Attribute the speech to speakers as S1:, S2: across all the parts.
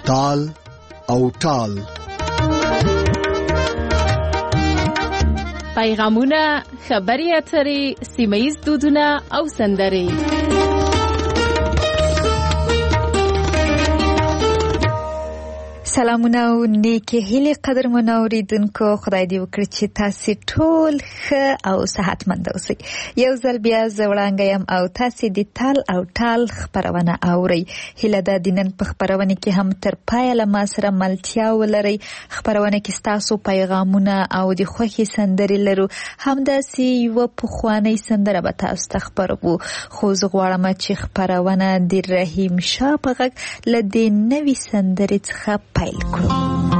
S1: تال او ټال.
S2: پیغامونه، خبري اترې، سیمه‌ییز دودونه او سندرې.
S3: سلامونه او نیکې هیلې قدرمنو اوریدونکو، خدای دې وکړي چې تاسو ټول ښه او صحتمند اوسئ. یو ځل بیا زه وړانګه یم او تاسو د تال او ټال خپرونه اورئ. هیله ده د نن په خپرونه کې هم تر پایه له ما سره ملتیا ولرئ. خپرونه کې ستاسو پیغامونه او د خوښې سندرې لرو. همداسې یوه پخوانۍ سندره به تاسو ته خپروو. خو زه غواړم چې خپرونه د رحیم شاه په غږ له دې نوې سندرې څخه پیل کړو.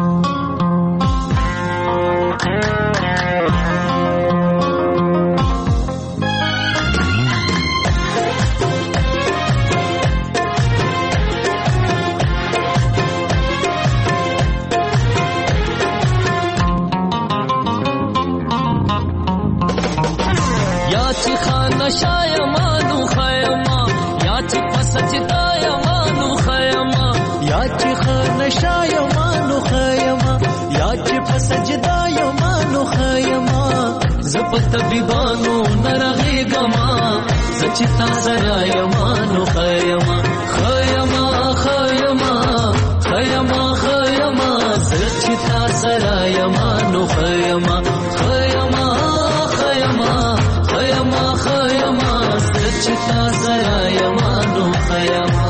S4: یا چې خانه شایمانو خیما، یا چې پسجدا یمانو خیما، یا چې خانه شایمانو خیما، یا چې پسجدا یمانو خیما. زپ طبيبانو نرغېګما، سچ تا سره یمانو خیما، خیما خیما خیما خیما، سچ تا سره یمانو خیما، خیما خیما خیما خیما، سچ تا سره یمانو خیما.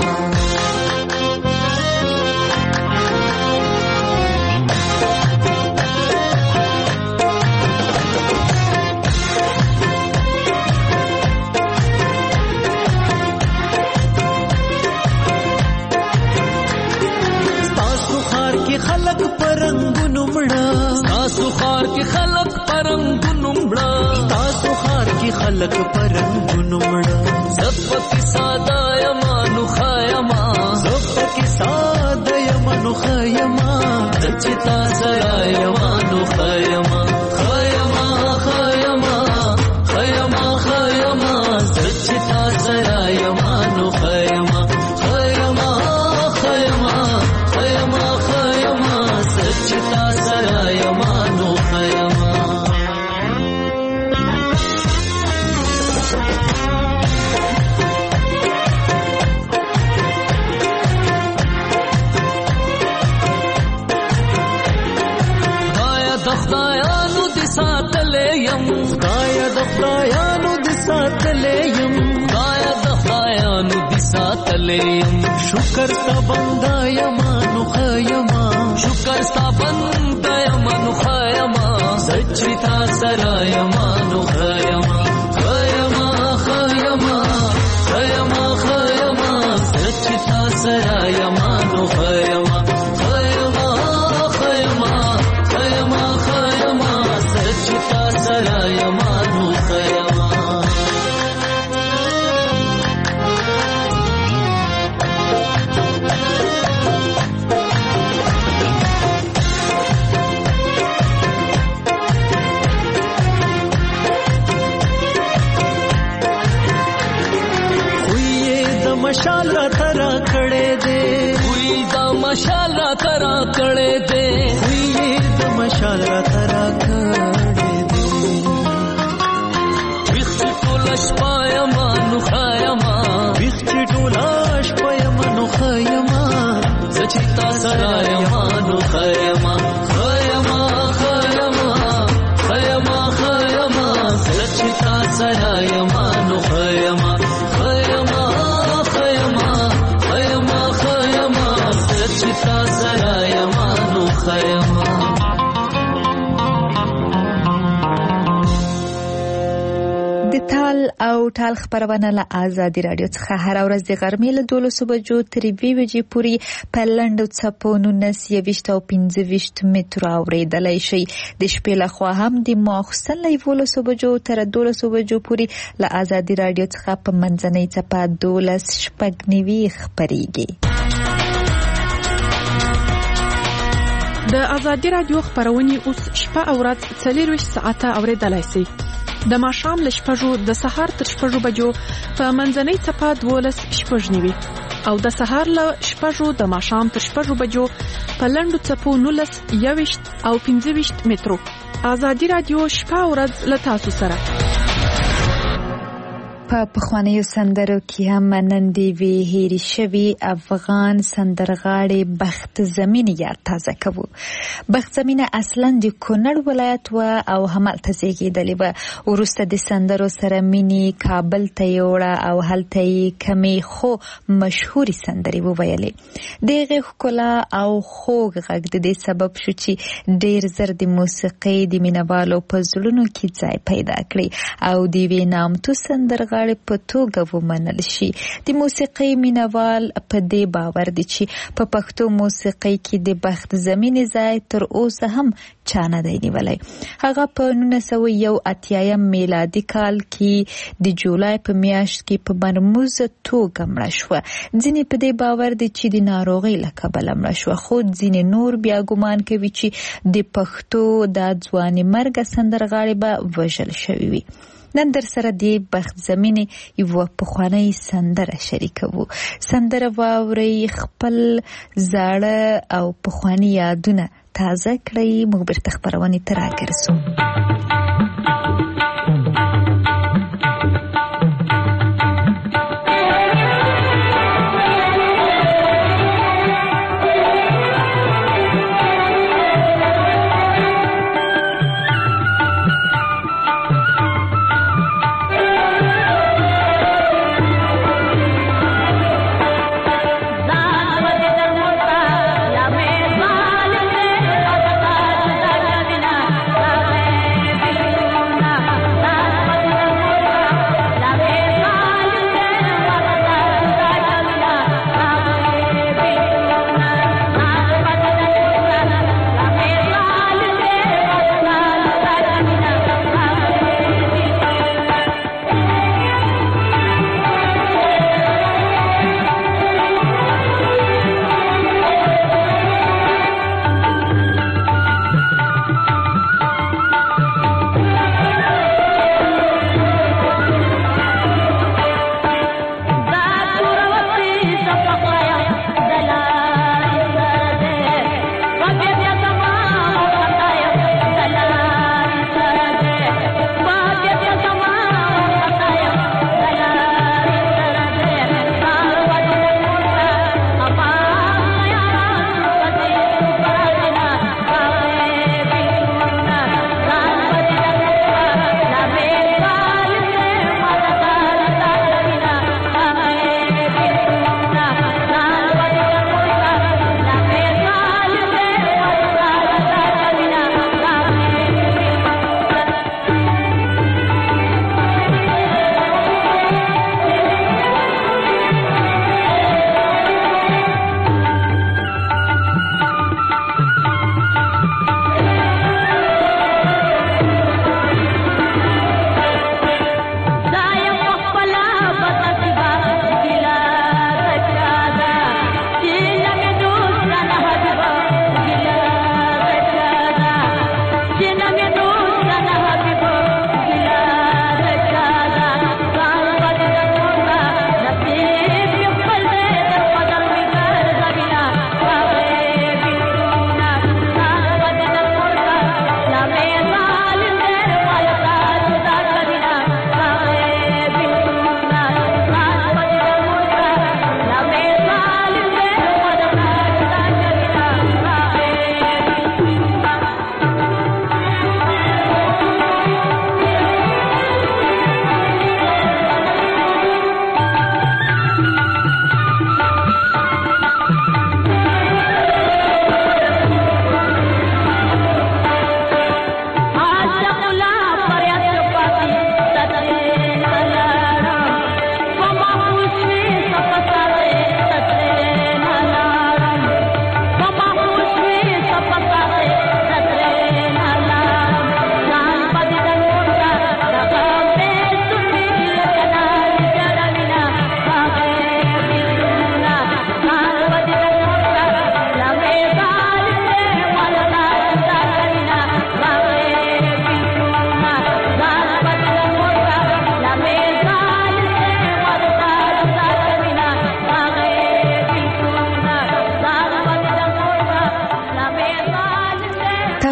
S4: خلق پرنګونو مړه، تاسو خار کې خلق پرنګونو مړه، تاسو خار کې خلق پرنګونو مړه. زپکی ساده یمانو خیما، زپکی ساده یمانو خیما، چتا سره یمانو خیما، خیما خیما خیما خیما، چتا سره یمانو خیما، خیما خیما خیما خیما، چتا سره یمانو خیما. خدایانو دې ساتلې يم، خدای د خدایانو دې ساتلې يم، خدای د خدایانو دې ساتلې يم. شکر تا بندا یمانو خیما، شکر تا بندا یمانو خیما، سچ تا سره یمانو خیما، خیما خیما خیما خیما، سچ تا سره یمانو خیما، خیما خیما خیما خیما، سچ تا سره یمانو خیما. مشال را ترا کړه دے، وی دا مشال را ترا کړه دے، وی دا مشال را ترا کړه دے. وخت ټولش پایما نو خیما، وخت ټولش پایما نو خیما، سچتا سره یمانو خیما، خیما خیما خیما خیما، سچتا سره یمانو خیما، خیما چتا سره یمانو خیما.
S3: د تال او ټال خپرونه له آزادي رادیو څخه هر ورځ د غرمې له 12 بجو تر 2 بجې پورې په لنډو څپو 19 او 25 مترو اورېدلای شي. د شپې له خوا هم د ماخوستن له 11 بجو تر 12 بجو پورې له آزادي رادیو څخه په منځنۍ څپه 12:90 خپرېږي.
S5: د آزادي رادیو خپرونې اوس شپه او ورځ 24 ساعته اورېدلای شي. د ماښام له 6 د سهار تر 6 بجو په منځنۍ څپه 12:90 او د سهار له 6 د ماښام تر 6 بجو په لنډو څپو 19 21 او 25 مترو. آزادي رادیو شپه او ورځ له تاسو سره.
S3: په پخوانیو سندرو کې هم نن دی وی هېرې شوي افغان سندرغاړې بخت زمین یاد تازه کوو. بخت زمینه اصلا د کونړ ولایت و او همالته زیږېدلې وه. وروسته د سندرو سره مینې کابل ته یوړه او هلته یې کمې خو مشهورې سندرې وویلې. د هغې ښکلا او خوږ غږ د دې سبب شو چې ډېر زر د موسیقۍ د مینهوالو په زړونو کې ځای پیدا کړي او د یوې نامتو سندرغاړې په توګه ومنل شي. د موسیقۍ مینوال په دې باور دي چې په پښتو موسیقۍ کې د بخت زمینې ځای تر اوسه هم چا نه دی نیولی. هغه په 1981 میلادي کال کې د جولای په میاشت کې په مرموزه توګه مړه شوه. ځینې په دې باور دي چې د ناروغۍ له کبله مړه شوه، خو ځینې نور بیا ګمان کوي چې د پښتو د ځوانې مرګه سندرغاړې به وژل شوې وي. نن در سره دی بخت زمینې یو پخوانی سندره شریکوو. سندره واورئ، خپل زاړه او پخوانی یادونه تازه کړئ. موږ بیرته خپرونې ته راګرځو.
S6: La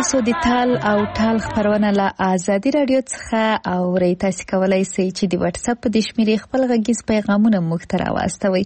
S3: تاسو د تال او ټال خبرونه له آزادي رادیو څخه اورئ. تاسو کولای شئ چې د واتس اپ د شمیرې خپل غږیز پیغامونه موږ ته راواستوئ.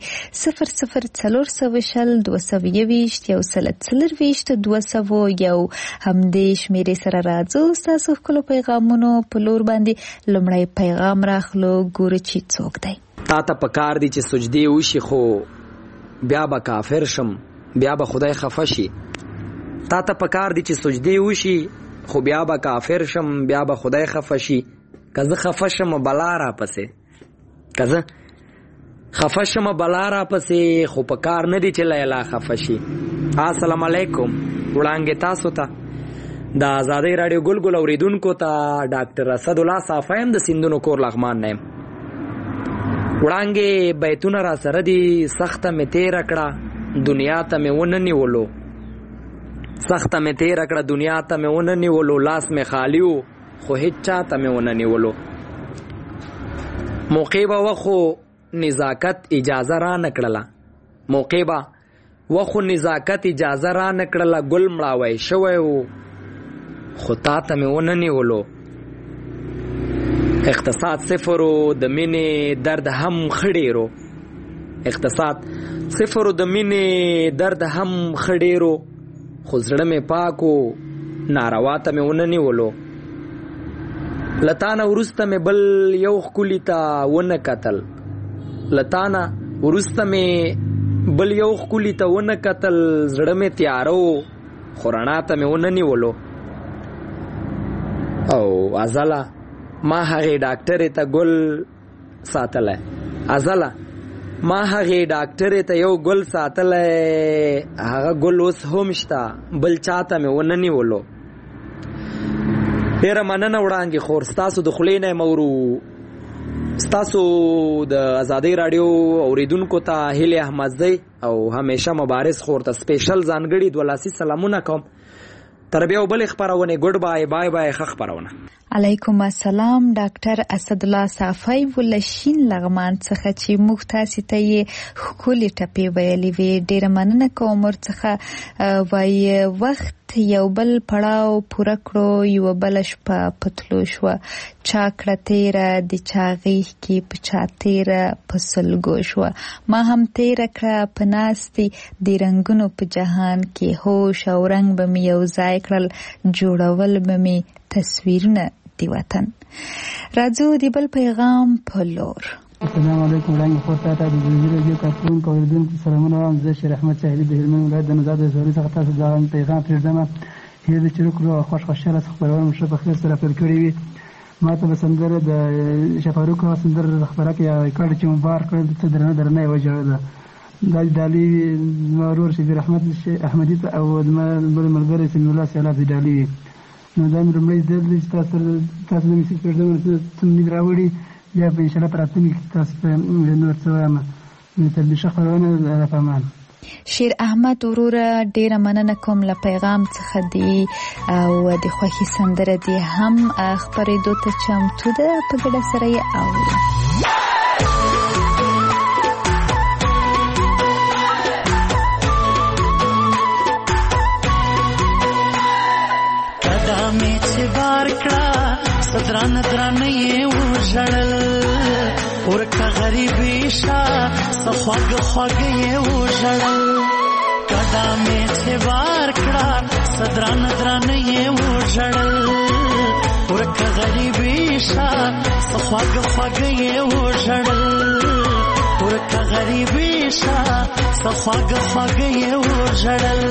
S3: 004022210202 همدې شمیرې سره راځو. تاسو خپل پیغامونو په لور باندې لومړی پیغام راخلو، ګورو چې څوک دی.
S6: تا ته پکار دي چې سجدي وشي خو بیا به کافر شم، بیا به خدای خفه شي. تا ته پکار دي چې سجدي وشي خو بیا به کافر شم، بیا به خدای خفه شي. که زه خفه شم بلا را پسې، که زه خفه شم بلا را پسې، خو پکار نه دي چې لیلا خفه شي. السلام علیکم. وړاندې تاسو ته د آزادۍ رادیو ګلګل اوریدونکو ته ډاکټر اسد الله صافیم د سیندونو کور لغمان نیم. وړاندې بیتونه را سره دي. سخته مې تیره کړه دنیا ته مې ونه نیولو، سخته مې تیره کړه دنیا ته مې ونه نیولو. لاس مې خالی و خو هیڅ چا ته مې ونه نیولو. موقع به وخو نزاکت اجازه را نکړله، موقع به وخو نزاکت اجازه را نکړله. ګل مړاوی شوی و خو تا ته مې ونه نیولو. اقتصاد صفر و د مینې درد هم خډیرو، اقتصاد صفر و د مینې درد هم خډیرو. خو زړه مې پاکو ناروا ته مې ونه نیولو. لتانه وروسته مې بل یو ښکلي ته ونه کتل، لتانه وروسته مې بل یو ښکلي ته ونه کتل. زړه مې تیاره و خو رڼا ته مې ونه نیولو. او ازله ما هغې ډاکټرې ته ګل ساتلی، ازله ما هغې ډاکټرې ته یو ګل ساتلی، هغه ګل اوس هم شته بل چاته مې ونه نیولو. ډېره مننه وړاندې خور ستاسو د خولې نه مورو. ستاسو د آزادۍ راډیو اوریدونکو ته هیلې احمدزی او همیشه مبارز خور ته سپیشل ځانګړي دولاسي سلامونه کوم. تر بیا بل خبرونه ګډ بای بای بای خ خبرونه.
S3: علیکم السلام. ډاکټر اسد الله صافی ولشین لغمان څخه چې موږ تاسو ته یې خولي ټپی ویلې وی. ډیر مننه کوم ورڅخه وای وخت یو بل پړاو پوره کړو، یو بل شپه پتلو شو، چا کړه تیره د چاغې کې پچا تیره پسلګو شو. ما هم تیره کړه پناستي د رنگونو په جهان کې، هوش او رنگ به مې یو ځای کړل، جوړول به مې تصویرونه دی وطن. راځو د بل پیغام په لور.
S7: السلام علیکم وړاندې خورته ته د زیرو کارتون کوردونکو سلامونه وایم. زه شیر احمد شاهدی د هلمند ولایت د نوزاد زوري څخه تاسو دا پیغام پرېږدم. هیله چې وکړو خوشاله خبرونه مشه په خیر سره پیل کړی وي. ما ته سندره د شفاروق سندره خبره کې کړه چې مبارک کړل ته درنه وجه ده. دالي مرور شبیر احمد احمدی او د ملګری سیم الله سیاله بدالي. نو دا مې رمړې د تاسو د میسج پرځونه څنګه راوړي یا په انشاء الله پراتنی تاسو په نور څه وایم ته د شخړونه راپامان.
S3: شیر احمد وروره ډیره مننه کوم له پیغام څخه دی او د خوښي سندره دی هم خبرېدو ته چمتو ده. په ګډه سره یې اورو.
S4: قدمې چې بار کړه صدران درانه یې وژړل، ورکه غریبي شه سخواږه خواږه یې وژړل. قدمې چې بار کړه صدران درانه یې وژړل، ورکه غریبي شه سخواږه خواږه یې وژړل. ورکه غریبي شه سخواږه خواږه یې وژړل.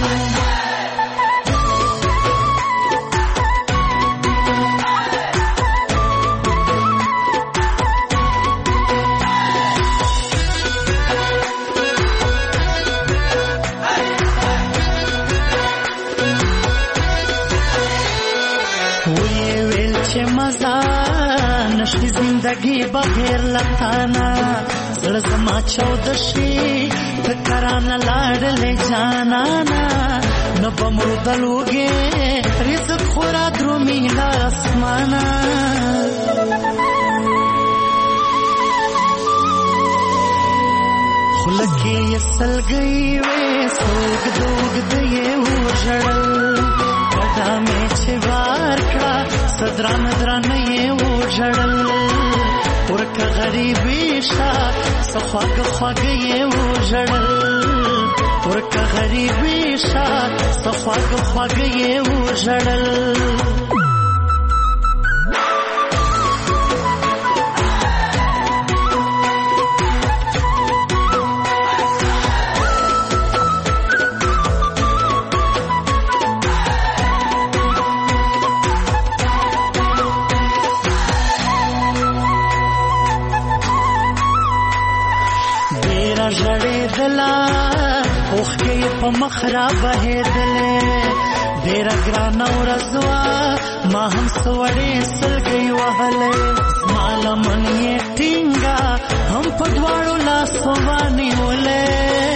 S4: نشتی زندگی بغیر لتانا، زړه زما چود شي فکرانه لاړلې جانانا. نه به مردل وږې رزق خورا درومي له اسمانه. خوله کې یې سلګۍ وې سوږده اوږده یې وژړل. کډامې چې وار کړه صدران درانه یې وژړل ورکه غریبي شه څه خواږه خواږه یې وژړل ورکه غریبي شه څه خواږه خواږه یې وژړل اوخکې په مخ را بهېدلې ډېره ګرانه ورځ وه ما هم څه وړې سلګۍ وهلې زما لمن یې ټینګه هم په دواړو لاسو ونیولې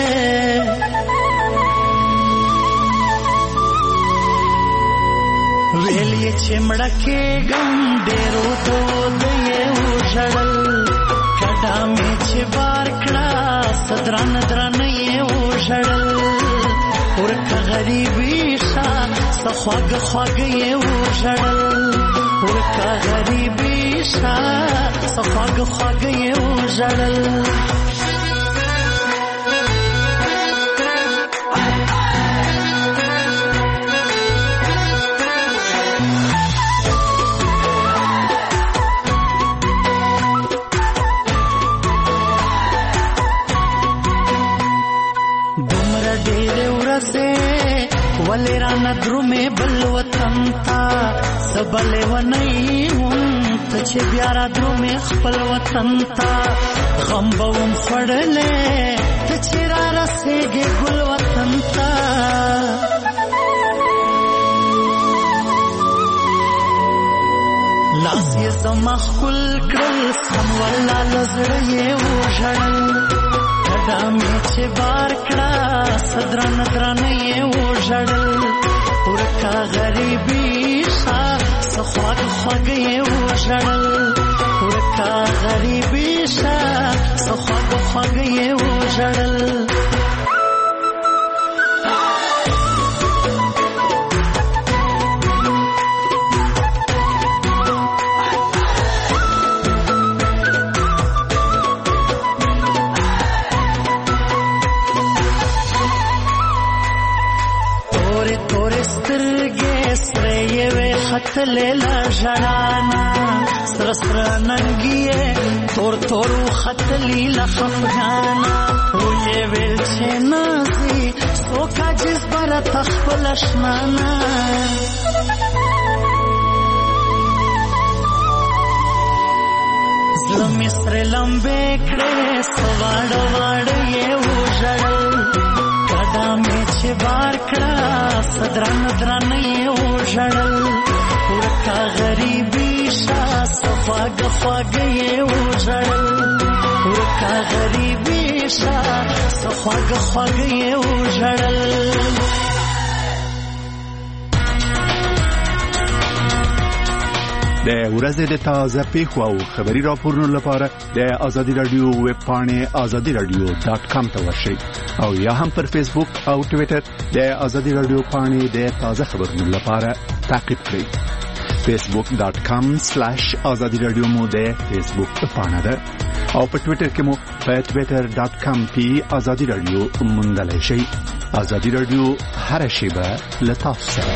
S4: ویل یې چې مړه کېږم ډېرو دود یې وژړل کډامې چې بار کړه صدران درانه یې وژړل ورکه غریبي شه څه خواږه خواږه یې وژړل ورکه غریبي شه څه خواږه خواږه یې وژړل ولې رانه درومې بل وطن ته زه بلې ونی وم ته چې بیا را درومې خپل وطن ته غم به وم خوړلی ته چې را رسېږې ګل وطن ته لاس یې زما ښکل کړل سم والله له زړه یې وژړل کډامې چې بار کړه صدرانه درانه یې وژړل ورکه غریبي شه څه خواږه خواږه یې وژړل ورکه غریبي شه څه خواږه خواږه یې وژړل خطلې له ژړانا سره سره ننګیې تور تور خطلې له خفګانا ویې ویل چې نازي څوک عاجز به راته خپل اشنانا زړه مې سرې لمبې کړې څه واړه واړه یې وژړل کډامې چې بار کړه صدرانه درانه یې وژړل ورکه غریبي شه څه خواږه خواږه یې وژړل ورکه غریبي شه څه خواږه خواږه یې وژړل
S1: د ورځې د تازه پیښو او خبري راپورونو لپاره د ازادي رادیو ویب پاڼې azadiradio.com ته ورشئ او یا هم پر فیسبوک او ټوئیټر د ازادي رادیو پاڼې د تازه خبرونو لپاره تعقیب کړئ. facebook.com/azadiradio مو د فیسبوک پاڼه ده او په ټوئیټر کې مو په twitter.com/azadiradio موندلای شئ. ازادي رادیو هر شیبه له تاسو سره.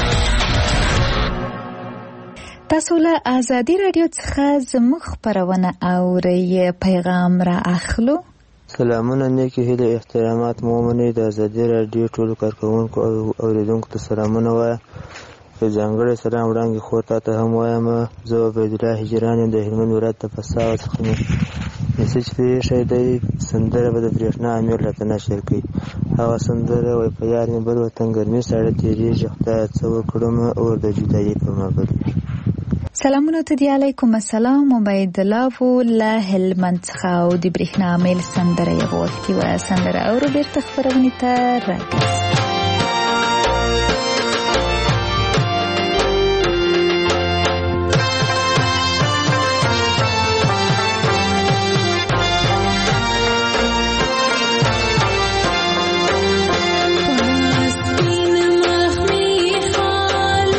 S3: تاسو له ازادي رادیو څخه زموږ خبرونه اورئ. پیغام را اخلو.
S8: سلامونه، نیکی هیله، احترامات مو منئ. د ازادي رادیو ټولو کارکوونکو او اوریدونکو ته سلامونه وایم. یو ځانګړی سلام وړاندې خور تا ته هم وایم. زه عبیدالله هجران یم د هلمند ولایت د فساو څخه میسج پرېښی دی. سندره به د برېښنا امیر راته نشر کړي. هغه سندره وایي په یار مې بل وطن ګرمي ساړه تېرېږي، خدایه څه وکړم اور د جدایي په ما بل.
S3: سلامونه ته دی. علیکم السلام. عبیدالله وو له هلمند څخه او د برېښنا امیر سندره یې غوښتې وه. سندره اورو بېرته خپرونې ته راګرځو.
S9: Palestine mahmi khal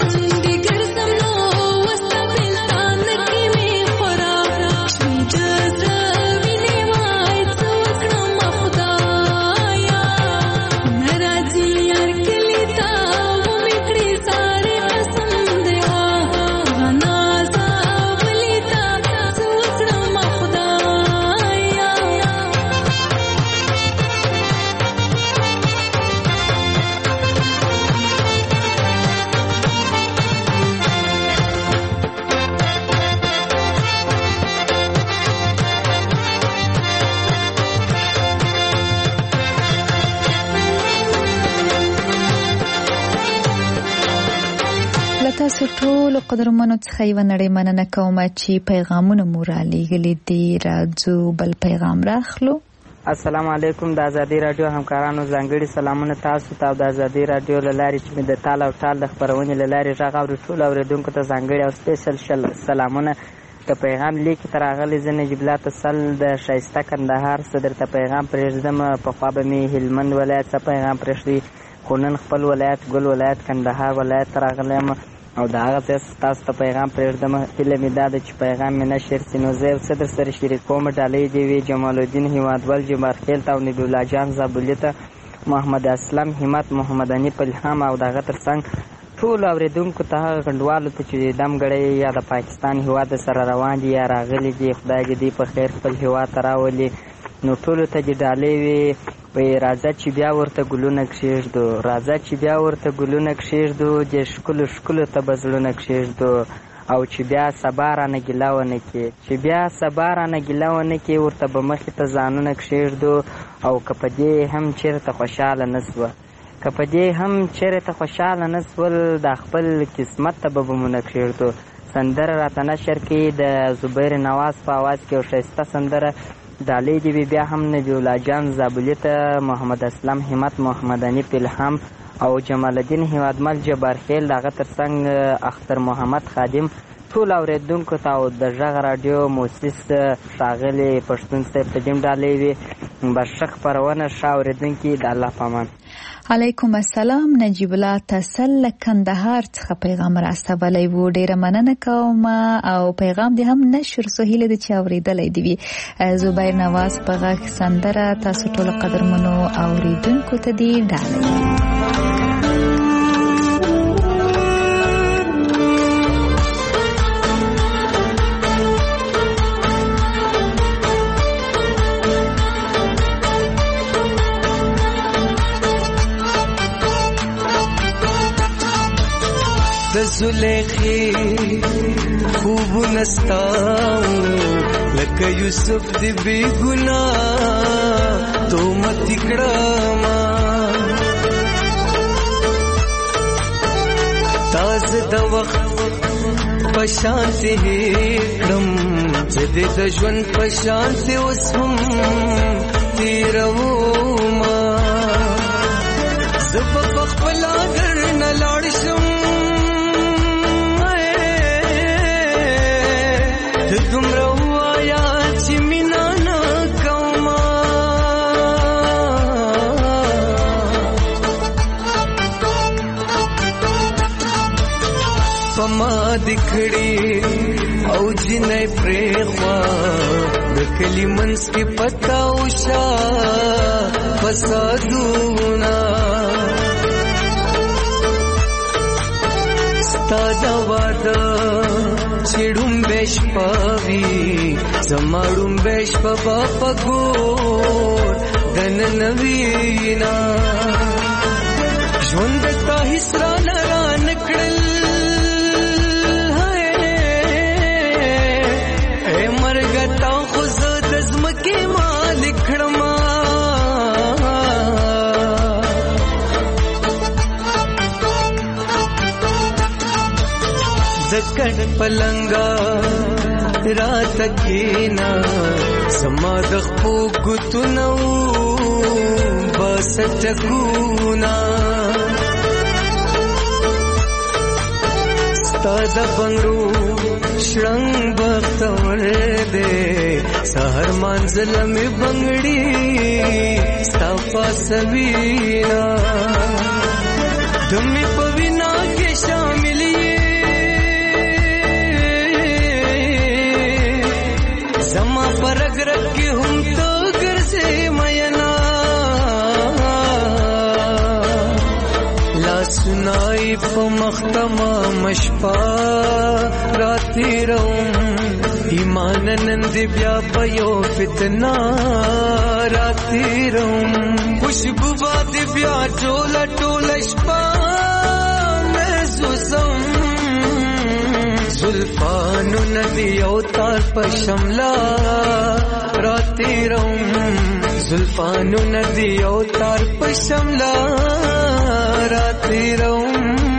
S3: تاسو ټول قدرمنو څخه یو نړۍ مننه کوم چې پیغامونه مو را لېږلي دي. راځو بل پیغام راخلو.
S9: السلام علیکم. د ازادي رادیو همکارانو ځانګړي سلامونه تاسو ته او د ازادي رادیو له لارې چې مې د تال او ټال د خپرونې له لارې غږ اوري ټولو اورېدونکو ته ځانګړي او سپیشل سلامونه. د پیغام لیک ته راغلی زه نجیب الله تسل د ښایسته کندهار څخه درته پیغام پرېږدم. پخوا به مې هلمند ولایت څخه پیغام پرېږدي، خو نن خپل ولایت ګل ولایت کندهار ولایت ته راغلی یم او د هغه ځای تاسو ته پیغام پرېږدم. هیله مې دا ده چې پیغام مې نشر سي نو زه یو څه در سره شریکوم. ډالۍ دې وي جمال الدین هیوادول جمارخیل ته او نبی الله جان زابلي ته، محمد اسلم همت محمد انیف الهام او د هغه تر څنګ ټولو اورېدونکو ته، هغه کنډوالو ته چې دمګړی یا د پاکستان هیواد سره روان دي یا راغلي دي، خدای دې دوی په خیر خپل هیواد ته راولي. نو ټولو ته دې ډالۍ وي. راځه چې بیا ورته ګلونه کښېږدو، راځه چې بیا ورته ګلونه کښېږدو، د ښکلو ښکلو ته به زړونه کښېږدو، او چې بیا سبا رانه ګیله ونه کړي، چې بیا سبا رانه ګیله ونه کړي، ورته به مخې ته ځانونه کښېږدو. او که په دې هم چېرته خوشحاله نه سوه، که په دې هم چېرته خوشحاله نه سول، دا خپل قسمت ته به بمونه کښېږدو. سندره راته نشر کړي د زبیر نواز په اواز کې یو ښایسته سندره. ډالۍ دې وي بیا هم نبی الله جان زابلي ته، محمد اسلم همت محمد انیف الهام او جمال الدین هیوادمل جبارخیل، د هغه تر څنګ اختر محمد خادم، ټول اورېدونکو ته او د غږ راډیو مؤسس ښاغلي پښتون صاحب ته دې ډالۍ وي. بس ښه خپرونه، ښه اورېدونکي، د الله په امان.
S3: علیکم السلام. نجیب الله تسل کندهار څخه پیغام راستولی و. ډیره مننه کوم او پیغام دې هم نشر سو. هیله ده چې اورېدلی دې وي. زبیر نواز په غږ سندره تاسو ټول قدرمنو اورېدونکو ته دې ډالۍ.
S10: د زلیخی خوب نستاو لکه یوسف دی بی گناہ تو مت کړما تاز د وخت پشان ته کړم چې د ژوند پشان ته وسم تیرو ما زب خپل اگر نه لاړ شم دومره وایا چې مینا نه کومه پما دکړي او جنې پرېخوا د کلی منځ کې پتا وشا فسادونه ستا واده چړم بش پوي زمړم بش په پګور دن نوینا ژوند ته حسرا نه نکړل هي مرګ تا خو زد زمکه مالک کړما زکړ پلنګا رات کینا سما د خو ګتنو بس چکونا ستاد بنگرو شړنګ بختور دے سحر منزل می بنگړي صفا سوینا دمه پوینا کې شامل وي په مختما مشپا راتی روم ایمان نن دی بیا په یو فتنا راتی روم خوشبو باد بیا ټوله ټوله شپه محسوسم زلفانو ندی او تار په شملا راتی روم زلفانو ندی او تار په شملا راتی روم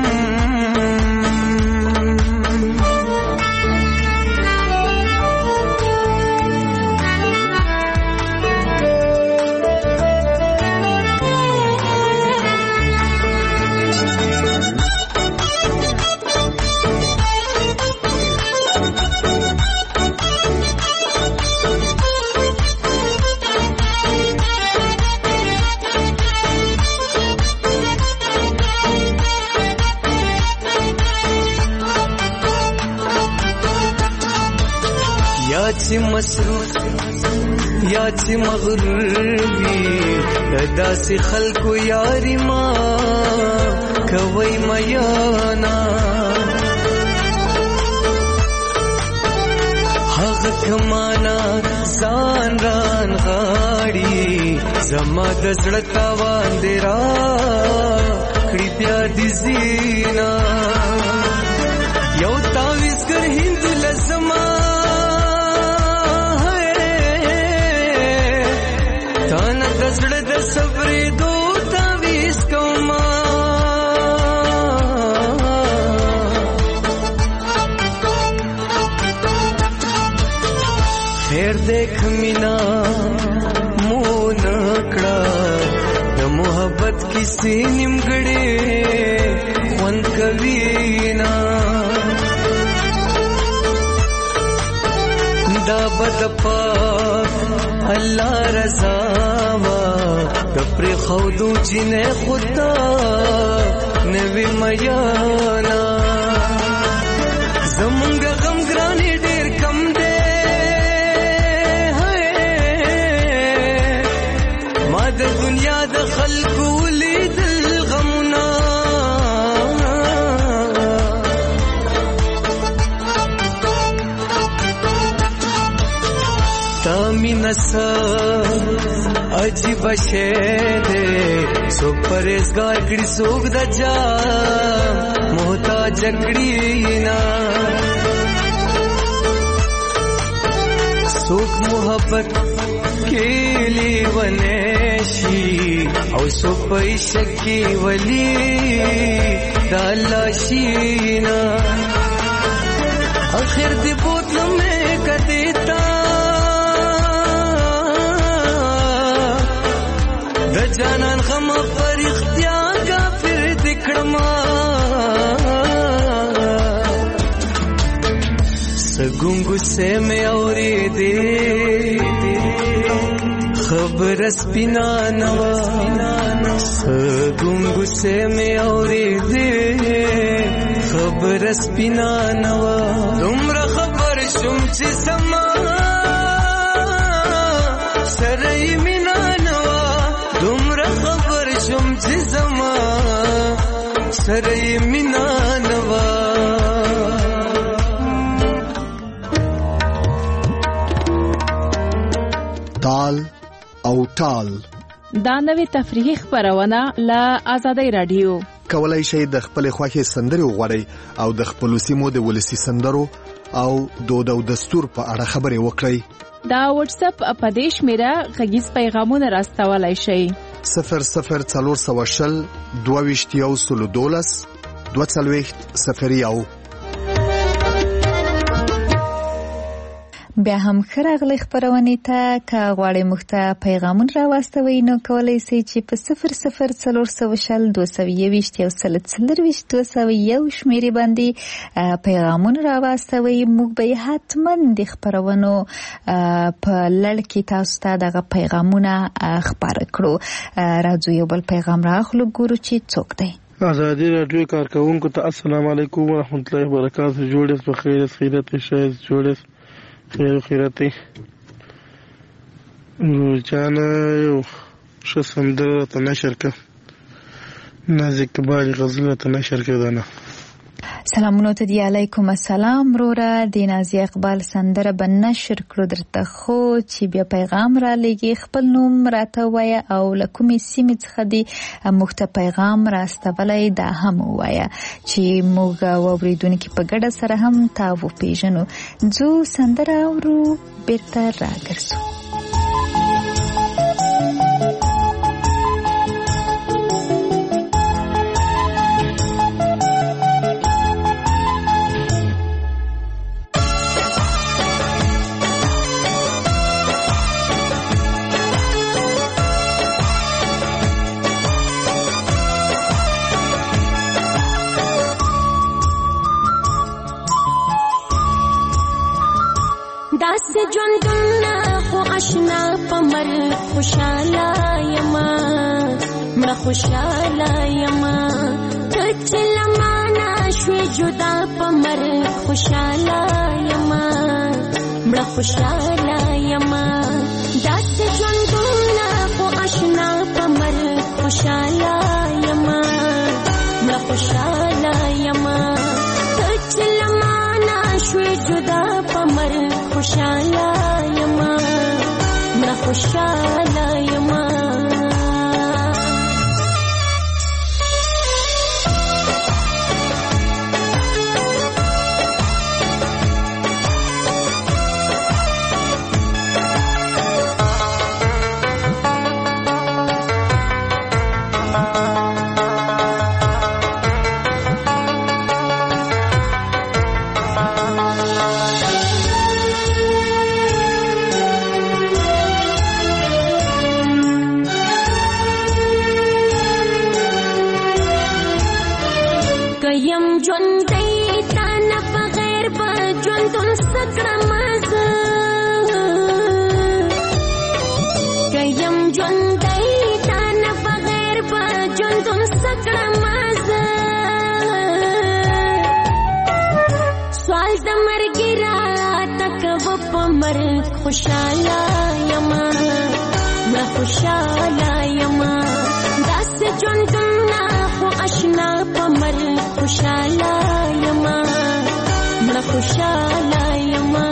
S10: چې مصروف یا چې مغرور وي داسې خلکو یاري ما کوي میانا هغه کمانا ځان ران غاړي زما د زړه تاوان دی را کړي بیا دې زینا یو تاویزګر هند لزما زړه د صبرې دو تعویز کوما خیر دیکھ مینا مون کړه د محبت کیسې نیمګړې خوند کوي نا دا بد پاک الله رضا وا کپر خودو جنه خدا نوی میانا زمونږ غم ګرانی ډیر کم دی ما د دنیا د خلکو لیدل غمنا تامینسا عجیب شے دے سو پرہیزگار کڑی سوک دا جا محتاج کڑی نا سوک محبت کیلی ونیشی او سو پیشکی ولی دالاشینا آخر دی بوتل میں کدیتا د جانان غم پر اختیار غافر دکړما سګونګو سے مې اورې دې خبر سپینا نوا سګونګو سے مې اورې دې خبر سپینا نوا دومره خبر شوم چې سما سره مینا نوا دومره خبر شوم چې زما سره مینا نوا
S1: تال او ټال
S2: دا نوې تفریحي خبرونه له آزادۍ رادیو
S11: کولای شئ د خپل خوښي سندري وغوړئ او د خپل سیمو د ولسی سندرو او دود او دستور په اړه خبرې وکړئ.
S2: دا واتس اپ اپدیش میرا غږیز پیغامونه راستولای شئ
S11: 0040 22 240
S3: بیا هم خراغلی خبرونه ته که غواړئ موږ ته پیغامون راواستوئ نو کولای شئ چې په 00402221 شمیرې باندې پیغامون راواستوئ. موږ به حتما د خبرونو په لړ کې تاسو ته دغه پیغامونه خبره کړو. راځو یو بل پیغام راخلو ګورو چې څوک دی.
S12: آزادی رادیو کارکونکو ته السلام علیکم ورحمت الله وبرکاته. جوړس بخیر خیرت شایز جوړس خیر خیرتی روزانه یو ښه سندره ته نشر کړه. نازک بال غزل ته نشر کړه.
S3: سلامونه ته دی علیکم السلام وروره د نازی اقبال سندره به نشر کړو درته خو چې بیا پیغام را لګي خپل نوم راته وایه او له کومې سیمې څخه دی موږ ته پیغام راستولی دا هم ووایه چې موږ واورېدونکي په ګډه سره هم تا وپېژنو. ځو سندره اورو بیرته راګرځو.
S13: خوشاله یما کچ لمانا شوی جدا پمر خوشاله یما مړه خوشاله یما داس ژوندونه خو آشنا پمر خوشاله یما مړه خوشاله یما کچ لمانا شوی جدا پمر خوشاله یما مړه خوشاله یما خوشاله یما مړه خوشاله یما داسې ژوندونه خو آشنا پمر خوشاله یما مړه خوشاله یما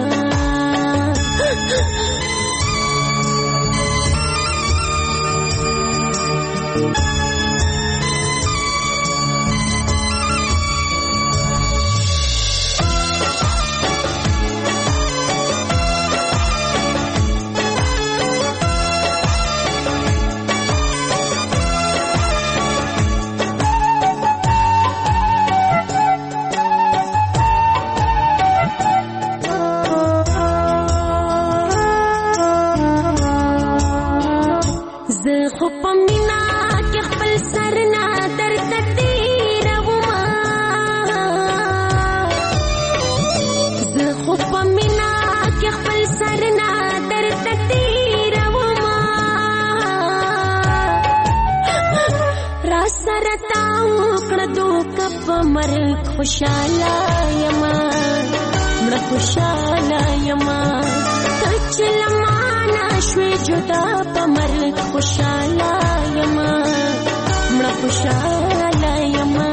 S13: خوشاله یما مړه خوشاله یما کچ لمانا شوی جدا پمر خوشاله یما مړه خوشاله یما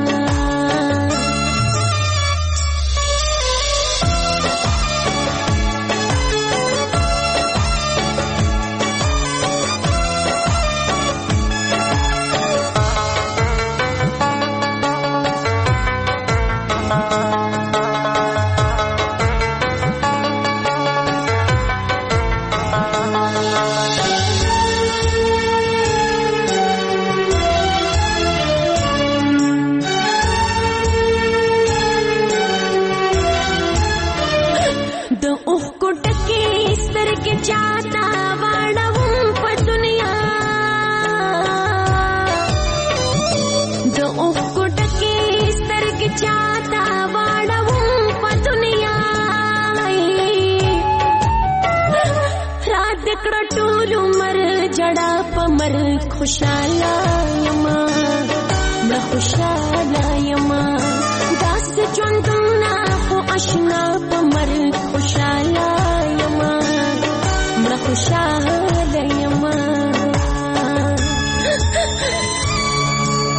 S13: خوشاله یما مړه خوشاله یما داسې ژوندونه خو آشنا پمر خوشاله یما مړه خوشاله یما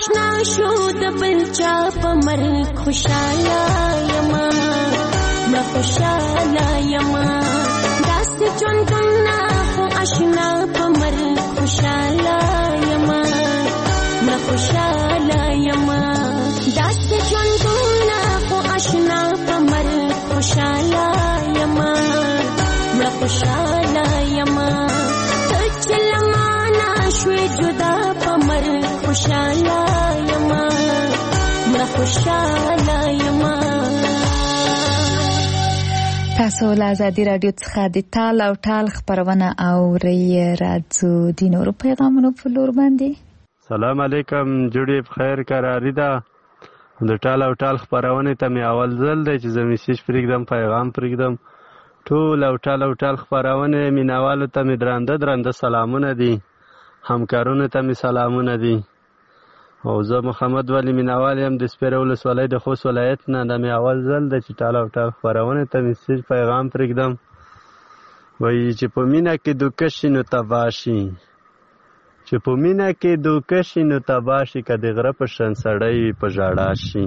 S13: آشنا شو د بل چا په مرګ خوشاله یما نه خوشاله یما داسې ژوندونه خو آشنا په مرګ خوشاله یما نه خوشاله یما داسې ژوندونه خو آشنا په مرګ خوشاله یما نه خوشاله یما شوی جدا پمر خوشاله یما مړه خوشاله یما.
S3: تاسو له ازادي رادیو څخه د تال او ټال خبرونه اورئ. راځو د نورو پیغامونو په لور باندې.
S14: سلام علیکم، جوړې بخیر قراری ده. د ټال او ټال خبرونه ته مې اول ځل دی چې زه میسیج پرېږدم، پیغام پرېږدم. ټول او ټال او ټال خبرونه مینوالو ته مې درانده سلامونه دي، همکارونو ته مې سلامونه دي. او زه محمد ولی مینوال یم د سپیره ولسوالۍ د خوست ولایت نه. دا مې اول ځل دی چې ټال او ټال خپرونې ته میسیج پیغام پرېږدم. وایي چې په مینه کې دوکه شي نو تباه شي، چې په مینه کې دوکه شي نو تباه شي، که د غره په شان سړی په ژړا شي.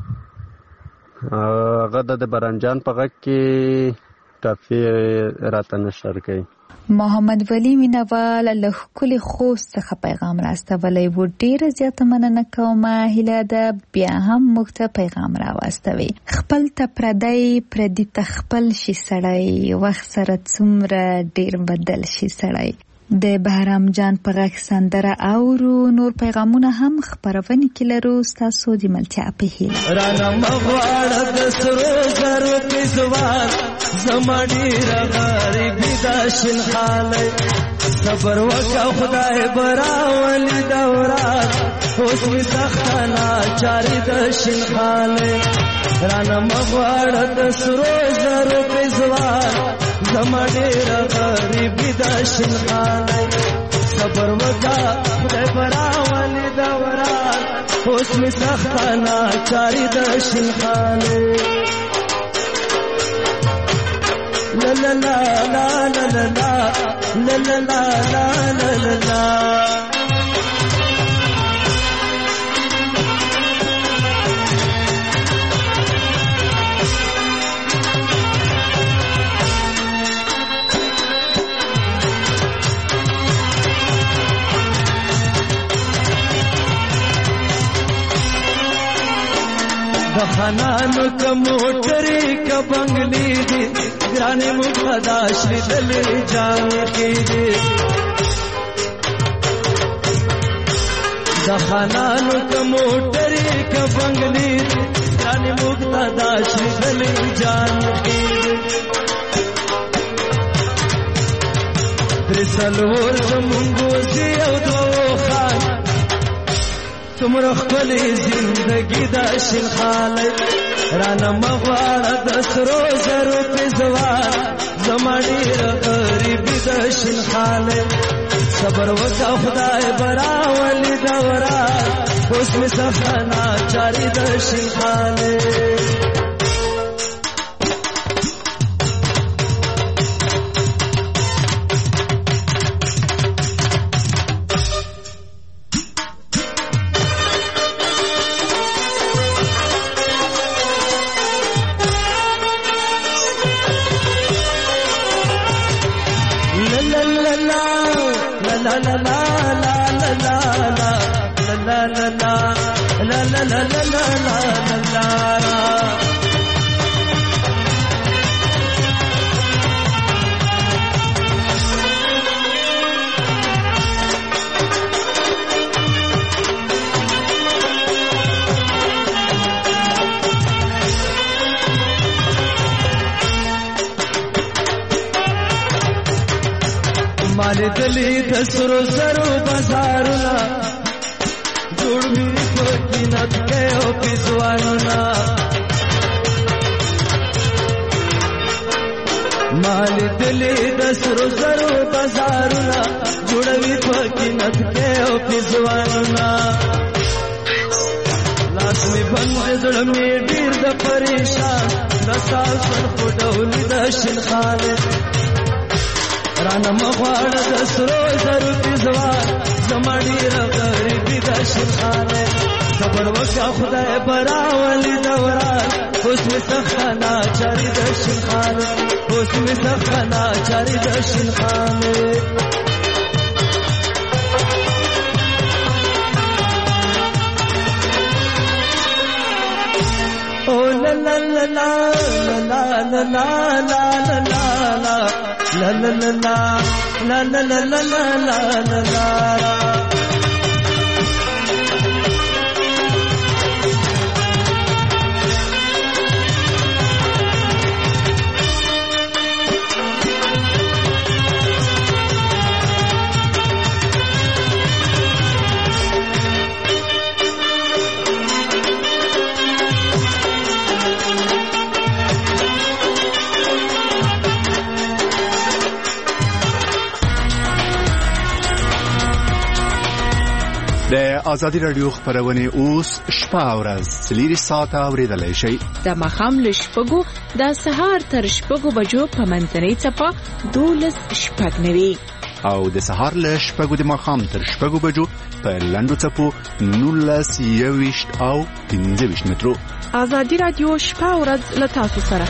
S14: هغه د برنجان په غږ کې ټاپې راته نشر کوي.
S3: محمد ولی مینوال له ښکلي خوست څخه پیغام راستولی و. ډېره زیاته مننه کومه. هیله ده بیا هم موږ ته پیغام راواستوي. خپل ته پردي ته خپل شي سړی، وخت سره څومره ډېر بدل شي سړی. د بهرام جان په غږ سندره اورو. نور پیغامونه هم خپرونې کې لرو. ستاسو د ملتیا په هیله.
S10: رانا مغواړه د سرو زرو پیزوار زما ډېره غریبي دا شین خالی. صبر وکړه خدای به راولي دوران، اوس مې سخته ناچاري د شین خالی. رانا مغواړه د سرو زرو پیزوار زما ډېره غریبي دا شین خالی. صبر وکړه خدای به راولي دوران، اوس مې سخته ناچاري د شین خالی. لا لا لا لا لا لا لا لا لا لا لا لا لا. د خانانو که موټرې که بنګلې دي، ګرانې مقتدا شلیدلې جانې کې دي. د خانانو که موټرې که بنګلې دي، ګرانې مقتدا شلیدلې جانې کې دي. درې څلور زمونږ وزې او دوه خان، تمره ښکلې زندګي دا شین خالی. رانا مغواړه د سرو زرو پیزوار زما ډېره غریبي د شین خالی. صبر وکړه خدای به راولي دوران، اوس مې سخته ناچاري د شین خالی. مال دلی د سرو زرو بازارونه، جوړ می په قیمت کې او پیزوانونه. مال دلی د سرو زرو بازارونه، جوړ می په قیمت کې او پیزوانونه. لاس می بند زړه می ډیر د پریشان، د سال پر پټولې د شین خالی. رانا مغواړه د سرو زرو پیزوار زما ډېره غریبي د شین خالی.
S4: صبر وکړه خدای براولي دوران اوس مې سخنا چاري د شینخان اوس مې سخنا چاري د شینخان او لا لا لا لا لا لا لا لا لا لا لا لا لا لا لا لا لا لا
S1: د ازادي رادیو خبرونه اوس شپه او ورځ 3 ساعته اوریدلای شئ.
S5: د مخام له شپږو د سهار تر شپږو بجو په منځنۍ چپه 12:09
S1: او د سهار له شپږو د مخام تر شپږو بجو په لندو چپو 19:20 او 15 مترو.
S5: ازادي رادیو شپه او ورځ له تاسو سره.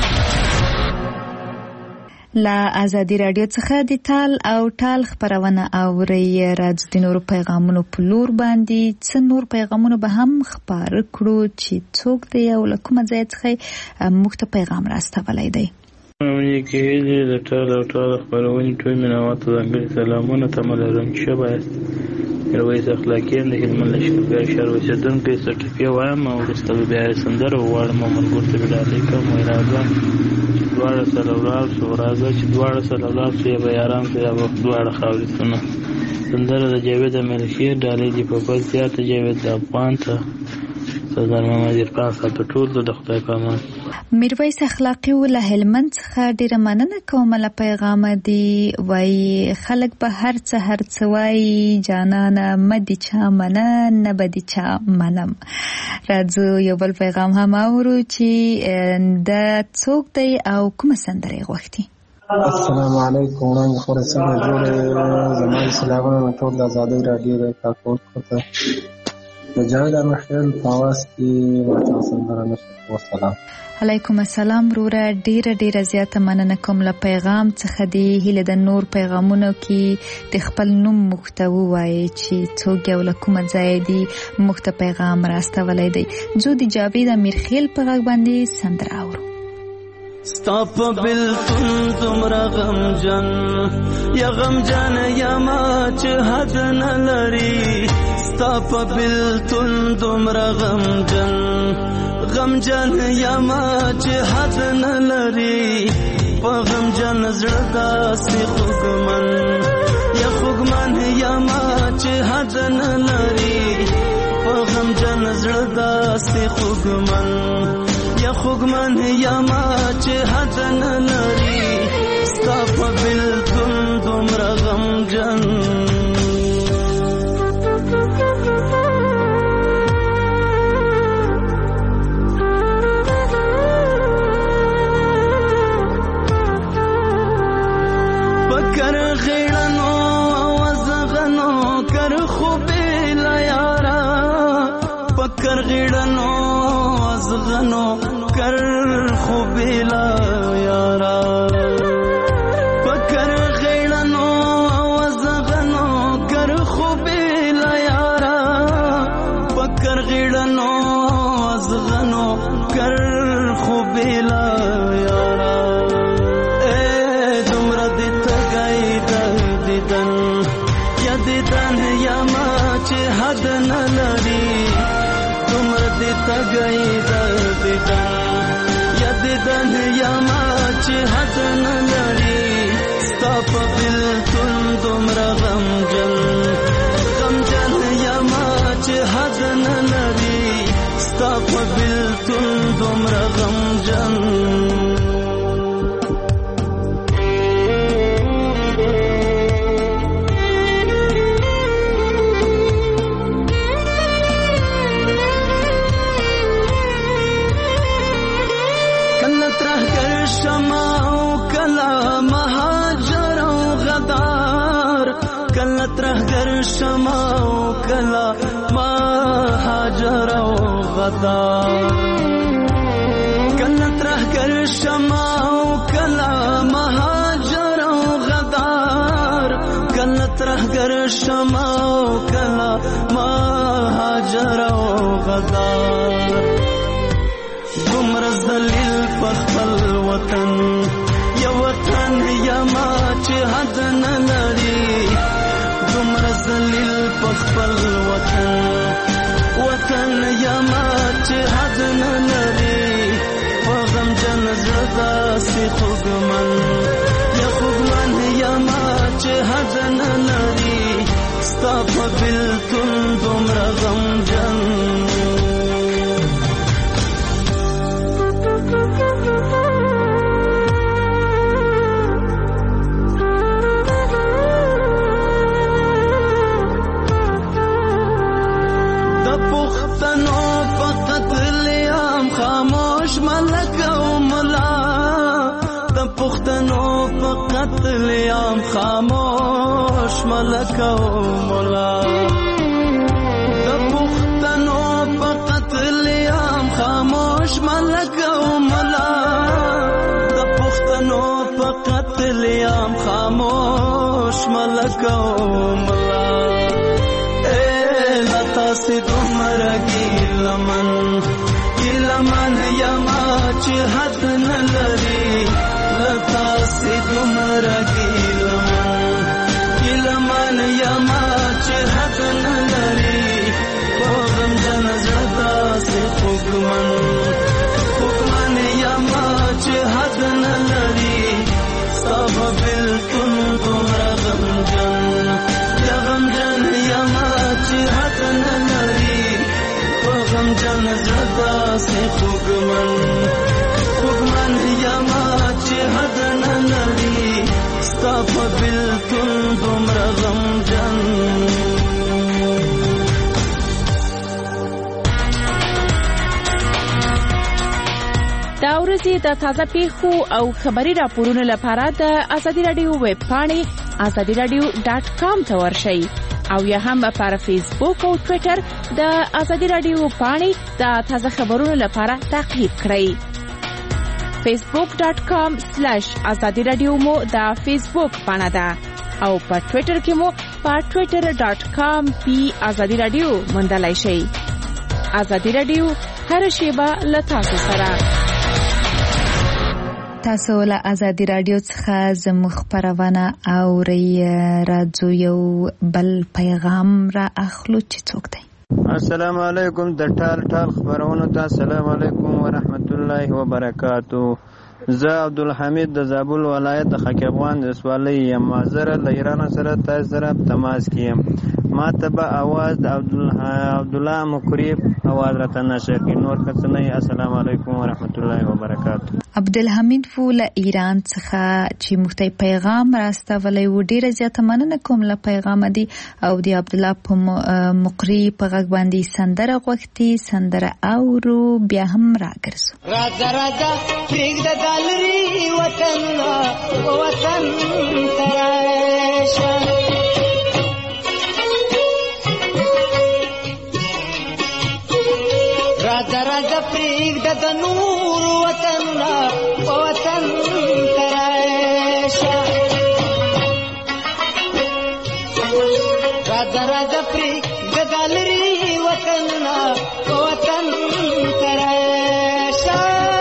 S3: لا ازادي رادیو څخه د تال او ټال خبرونه اوري. راځي د نور پیغامونو په لور باندې څه نور پیغامونه به هم خبر کړو چې څوک دی او لکه ځای څخه موږ ته پیغام راستولای دی.
S15: مې کې د ټال او ټال خبرونه ټول منوات ځانګړي سلامونه تملرم شباست رويس اخلاقي د هلمند لشکرګاه شهر اوسیدونکو سټیفیا وایم او رستل بیا سندره وړم منګور ته ډالې کوم راځم دواړه سلولار سو راځه چې دواړه سلولار سو یا بیارام سو یا دواړه خاورتونه سندره د جاوید ملکی ډالې دی په پل زیات جاوید د افغان ته سردار محمد عرفان صاحب ټول د خدای پامان.
S3: میرویس اخلاقی ول هلمند څخه ډیره مننه کوم له پیغام دی وای خلک به هر څه وای جانانه مدي چا منن نه بدي چا منم. راځو یو بل پیغام هم اورو چې د څوک دی او کوم سندره غوښتي.
S16: السلام علیکم وړاندې خو رسنۍ جوړه زموږ سلامونه ټول د آزادۍ رادیو د کاکوټ کوته د جاوید احمد په आवाज کې ورته سندره نشته. والسلام
S3: علیکم السلام وروره ډیره زیاته مننه کوم له پیغام څخه دی. هله د نور پیغامونو کې د خپل نوم محتوی وای چې څوک یو لکوم ځای دی محتوی پیغام راستولای دی. جو دی جاوید امیرخیل په غږ باندې سندره اورو.
S4: ستاپ بلتون تمرا غم جن یا غم جن یا ما چه حد نلری ستاپ بلتون تمرا غم جن یا ما چه حد نلری پا غم جن زردا سی خوگمن یا ما چه حد نلری پا غم جن زردا سی خوگمن یا خوگمن یا ما چه حد نلری ستا په بلتون دومره غمجن پکر غیړنو وزغنو کر خوبې لا یارا پکر غیړنو وزغنو کر خوبیلا یارا پکر غیړنو وزغنو کر خوبیلا یارا پکر غیړنو وزغنو کر خوبیلا یارا اے دومره دې تګای د دیدن یا دیدن یا ما چې حد نه لري دومره دې تګای د دیدن دیدن یا ما چې حد نه لري ستا په بلتون دومره غمجن یا ما چې حد نه لري ستا په بلتون دومره غمجن ترهگر شما و کلا ماها مهاجر او غدار کله ترهګر شمه او کله مهاجر او غدار کله ترهګر شمه او کله مهاجر او غدار دومره ذلیل په خپل وطن یا وطن یما چې حد نه لري دومره ذلیل په خپل وطن یما چې حد نه لري په غمجن زړه داسې خوږمن یما چې حد نه لري ستا په بېلتون دومره غمجن لیام خاموش ملک و مولا د پښتنو په قتل لیام خاموش ملک و مولا د پښتنو په قتل لیام خاموش ملک و مولا اے لتا سي دومره ګیلمن یما چې حد نه لري لتا سي دومره ګیلمن یما چې حد نه لري په غمجن زړه داسې خوږمن یما چې حد نه لري ستا په بېلتون دومره غمجن یما چې حد نه لري په غمجن زړه داسې خوږمن یما چې حد نه لري ستا په بېلتون دومره غمجن
S2: دا ورځې د تازه پیښو او خبري راپورونو لپاره د ازادي رادیو ویب پاڼې azadiradio.com ته ورشئ او یا هم پر فیسبوک او ټوئیټر د ازادي رادیو پاڼې د تازه خبرونو لپاره تعقیب کړئ. facebook.com/azadiradio مو د فیسبوک پاڼه ده او په ټوئیټر کې مو په twitter.com/azadiradio موندلای شئ. ازادي رادیو هر شیبه له تاسو سره.
S3: تاسو له ازادي رادیو څخه زموږ خبرونه اورئ. راځو یو بل پیغام را اخلو چې څوک دی.
S17: السلام علیکم د ټال خبرونو ته السلام علیکم ورحمت الله وبرکاتو. زه عبدالحمید د زابل ولایت د خاک افغان د سوالۍ یم. زه له ایران سره تاسو سره تماس کیم. ما ته به आवाज د عبدالله مقریب आवाज راته نشه کی نور کڅنه. السلام علیکم ورحمت الله وبرکاتو.
S3: عبدالحمید و له ایران څخه چې مختي پیغام راستولې و ډیره زیاته مننه کوم له پیغام دی او دی عبدالله مقریب په غږ باندې سندره غوښتي سندره اورو بیا هم راګرځو.
S4: راځه پرېږده دالري وطن تراشه راځه پرېږده د نور وطن تراشه راځه پرېږده دالري وطن تراشه.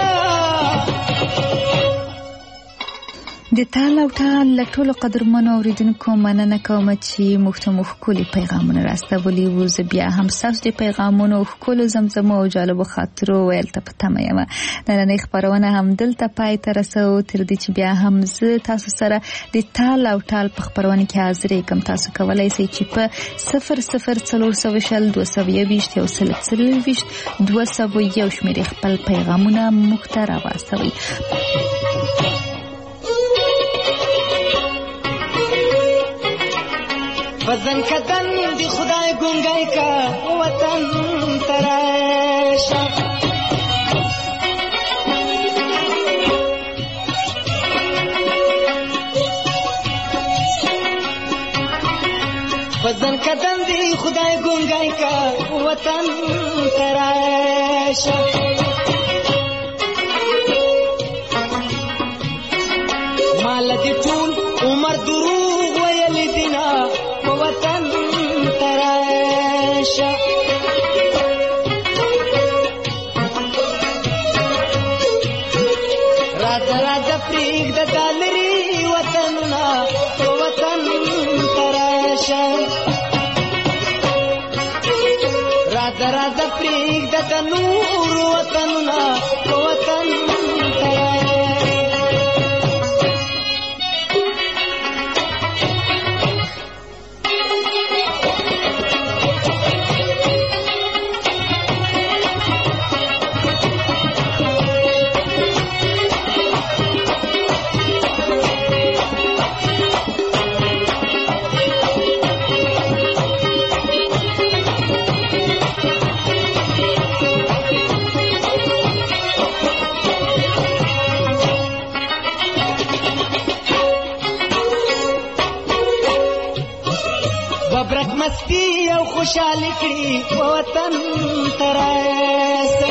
S4: د تال او ټال له ټولو قدرمنو اوریدونکو مننه کوم چې مختمخ کولی پیغامونه راستولي وو. زه بیا هم ستاسو د پیغامونو ښکلو زمزمو او جالبو خاطرو ویل ته په تمه یم. نننۍ خپرونه هم دلته پای ته رسو. تر دې چې بیا هم زه تاسو سره د تال او ټال په خپرونه کې حاضر یم. تاسو کولی شئ چې په 004020 201 شمیرې خپل پیغامونه موږ ته راواستوئ. وطن کدن دی خدای ګونګای کا وطن تراشه وطن کدن دی ګونګای ګونګای کا وطن تراشه مال دې ټول عمر دروغ ویل دینا وطن تراشه راځه راځه پرېږده دا لرې وطنونه وطن تراشه راځه راځه پرېږده د نور وطنونه وطن تراشه مستی او خوشحالی کړي وطن تراشه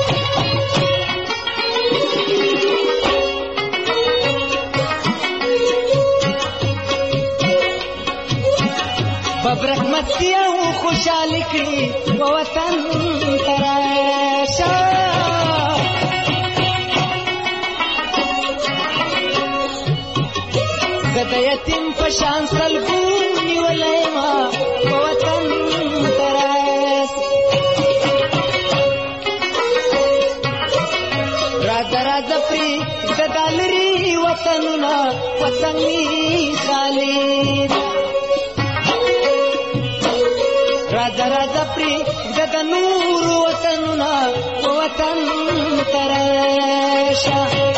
S4: ببرک مستی او خوشحالی کړي وطن تراشه د یتیم په شان سلګونی ولایما وطن تراشه راځه راځه پرې د دالري وطنونه وطن می خالد راځه راځه پرې د نور وطنونه وطن تراشه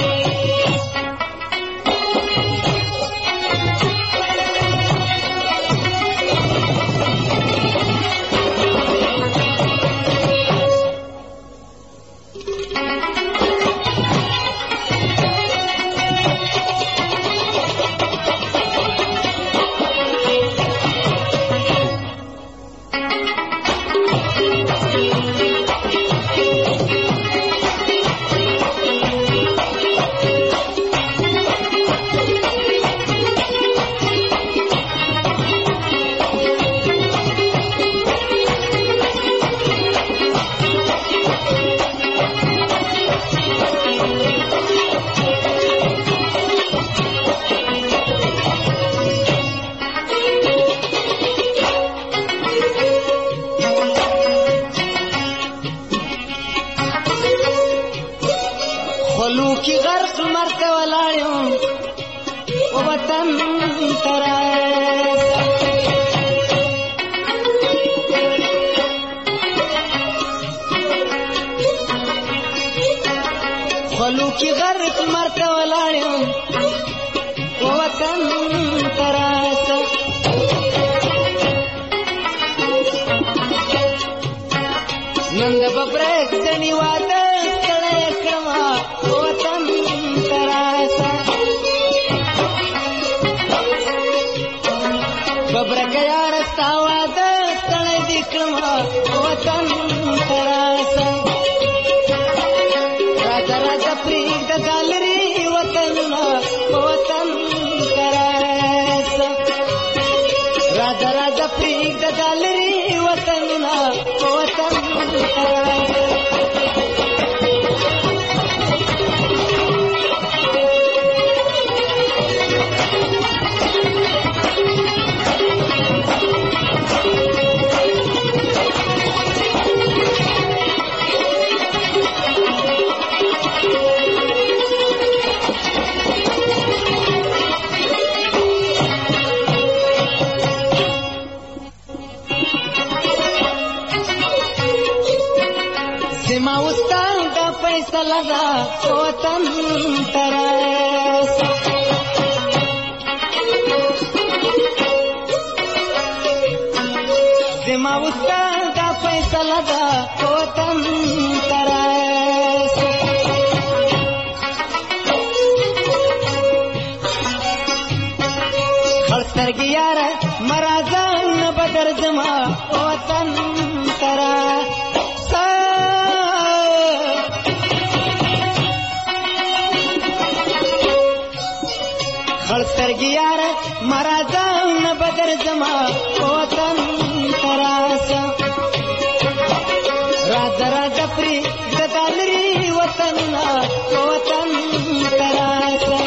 S4: خلوکی غرق مرته ولاړم وطن تراشه خلوکی غرق مرته ولاړم وطن تراشه نن د ببرک دني واده وطن تراشه ببرک یار ستا واده ستړی دې کړمه وطن تراشه راځه راځه پرېږده دا لرې وطنونه وطن تراشه راځه راځه پرېږده دا لرې وطنونه وطن تراشه زما وستان دا فیصله ده وطن تراشه زما وستان دا فیصله ده وطن تراشه خړ سترګې یاره مرازان نه بدر زما سترګې یاره مرازه نه بدر زما وطن تراسه راځه راځه پرې زدا لري وطن وطن تراسه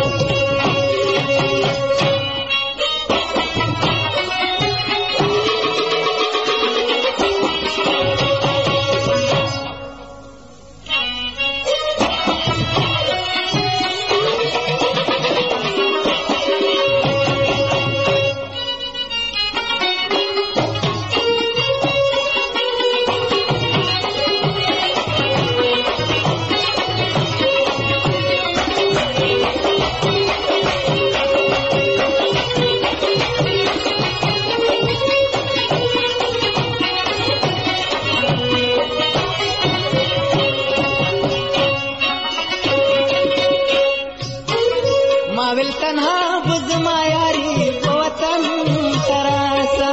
S4: ماویل تنها بزما یاری وطن تراسا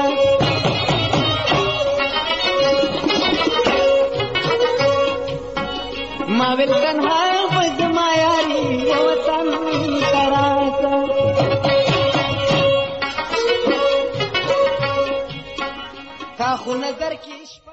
S4: ماویل تنها بزما یاری وطن تراسا تا خو نظر کی